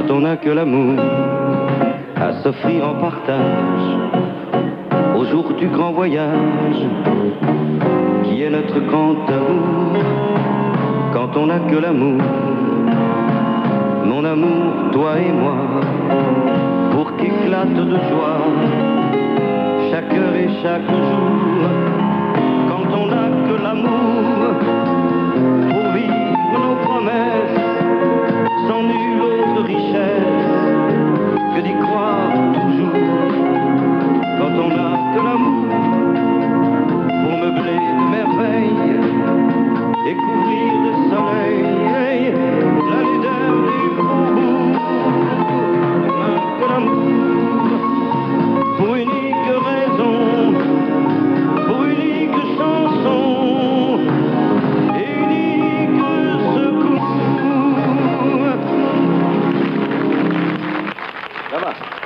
quand on n'a que l'amour à s'offrir en partage au jour du grand voyage qui est notre grand amour. Quand on n'a que l'amour, mon amour, toi et moi, pour qu'éclate de joie chaque heure et chaque jour. Quand on n'a que l'amour pour vivre nos promesses, sans nulle autre richesse que d'y croire toujours. Quand on n'a que l'amour pour meubler de merveilles et couvrir de soleil la laideur du faubourg. On n'a que l'amour pour unique raison, pour unique chanson et unique secours. Ça va.